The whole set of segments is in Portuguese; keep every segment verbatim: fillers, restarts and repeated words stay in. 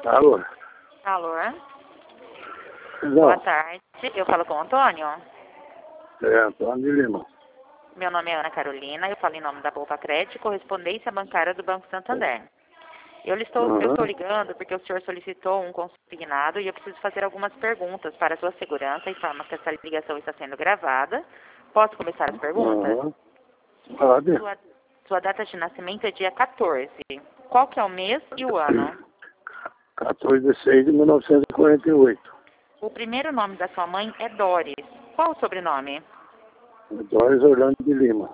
Alô? Alô? Não. Boa tarde. Eu falo com o Antônio. É, Antônio de Lima. Meu nome é Ana Carolina. Eu falo em nome da Poupa Crédito, correspondência bancária do Banco Santander. Eu, lhe estou, Uhum. eu estou ligando porque o senhor solicitou um consignado e eu preciso fazer algumas perguntas para a sua segurança. Informa que essa ligação está sendo gravada. Posso começar as perguntas? Uhum. Pode. Sua, sua data de nascimento é dia quatorze. Qual que é o mês e o ano? quatorze de seis de mil novecentos e quarenta e oito. O primeiro nome da sua mãe é Doris. Qual o sobrenome? Doris Orlando de Lima.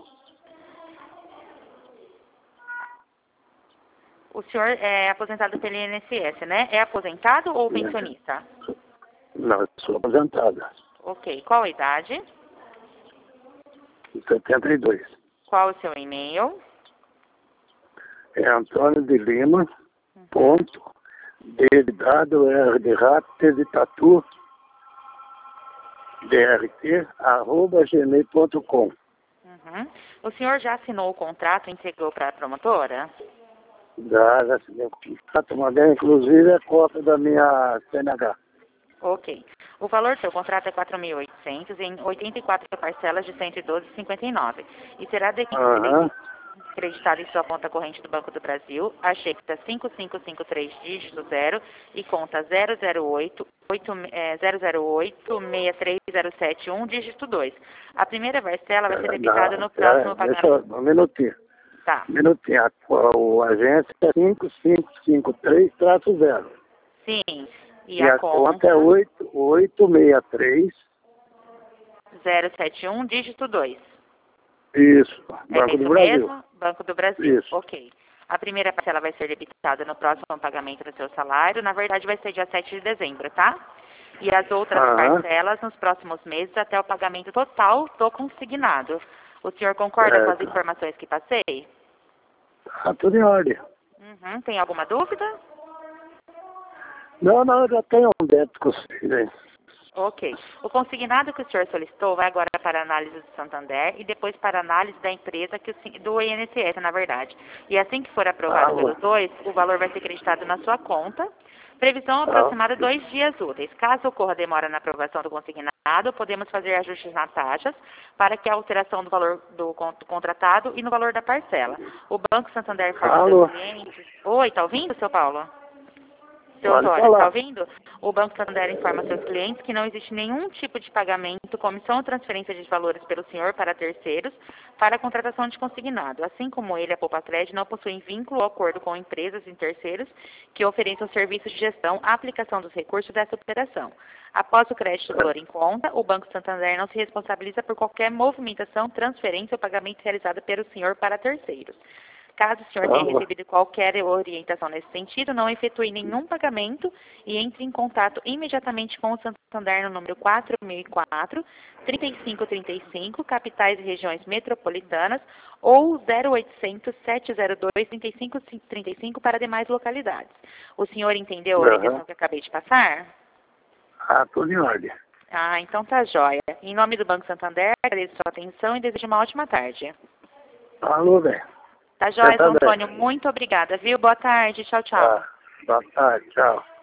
O senhor é aposentado pelo I N S S, né? É aposentado ou pensionista? Não, eu sou aposentada. Ok. Qual a idade? setenta e dois. Qual o seu e-mail? É Antônio de Lima, ponto, D de dado, R de rato, T de tatu, D R T, arroba gmail ponto com. Uhum. O senhor já assinou o contrato e entregou para a promotora? Já, já assinei o contrato, mandei inclusive a cópia da minha C N H. Ok. O valor do seu contrato é quatro mil e oitocentos em oitenta e quatro parcelas de cento e doze vírgula cinquenta e nove. E será de- Aham. acreditado em sua conta corrente do Banco do Brasil, a cheque cinco cinco cinco três dígito zero e conta zero zero oito, oito, é, zero zero oito, seis três zero sete um dígito dois. A primeira parcela vai ser debitada no próximo Não, deixa pagamento. eu- um minutinho. Tá. Um minutinho. A, o agência é cinco cinco cinco três traço zero. Sim. E, E a, a conta, conta é oito oito seis três. zero sete um dígito dois. Isso. É Banco do isso Brasil. mesmo? Banco do Brasil. Isso. Ok. A primeira parcela vai ser debitada no próximo pagamento do seu salário. Na verdade, vai ser dia sete de dezembro, tá? E as outras Aham. parcelas nos próximos meses até o pagamento total do consignado. O senhor concorda com as Certo. informações que passei? Tá tudo em ordem. Uhum. Tem alguma dúvida? Não, não, eu já tenho um débito com vocês aí. Ok. O consignado que o senhor solicitou vai agora para a análise do Santander e depois para a análise da empresa, que o, sen- do I N S S, na verdade. E assim que for aprovado Ah, pelos dois, o valor vai ser creditado na sua conta. Previsão tá. aproximada de dois dias úteis. Caso ocorra demora na aprovação do consignado, podemos fazer ajustes nas taxas para que a alteração do valor do con- contratado e no valor da parcela. O Banco Santander informa Alô? seus clientes... Oi, tá ouvindo, seu Paulo? Seu Pode Osório, está falar. ouvindo? O Banco Santander informa seus clientes que não existe nenhum tipo de pagamento, comissão ou transferência de valores pelo senhor para terceiros para a contratação de consignado. Assim como ele, a Poupa Crédito não possuem vínculo ou acordo com empresas e terceiros que ofereçam serviços de gestão à aplicação dos recursos dessa operação. Após o crédito do valor em conta, o Banco Santander não se responsabiliza por qualquer movimentação, transferência ou pagamento realizado pelo senhor para terceiros. Caso o senhor tenha Alô? recebido qualquer orientação nesse sentido, não efetue nenhum pagamento e entre em contato imediatamente com o Santander no número quatro mil e quatro, trinta e cinco trinta e cinco, capitais e regiões metropolitanas, ou zero oitocentos, sete zero dois, trinta e cinco trinta e cinco para demais localidades. O senhor entendeu a orientação Aham. que eu acabei de passar? Ah, tudo em ordem. Ah, então tá jóia. Em nome do Banco Santander, agradeço a sua atenção e desejo uma ótima tarde. Alô, velho. Tá Você jóia, tá seu bem? Antônio? Muito obrigada, viu? Boa tarde. Tchau, tchau. Tá. Boa tarde, tchau.